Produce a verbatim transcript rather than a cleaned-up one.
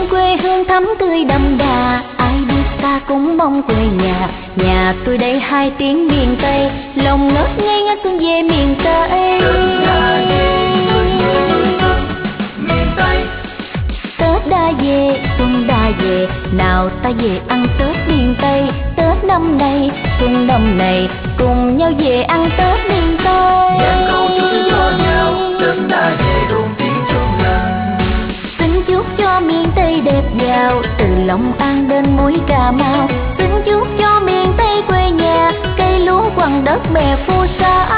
quê hương thắm tươi đậm đà, ai biết ta cũng mong quê nhà. Nhà tôi đây hai tiếng miền Tây, lòng ngất ngây ngất tôi về miền Tây. Tết đã về, xuân đã về, nào ta về ăn Tết miền Tây. Tết năm nay, xuân năm này, cùng nhau về ăn Tết miền Tây. Ngàn câu chúc cho nhau, Tết đã về đón tiếng trong lành. Xin chúc cho miền Tây đẹp giàu, từ Long An đến mũi Cà Mau. Xin chúc cho miền Tây quê nhà, cây lúa quằn đất bè phù sa.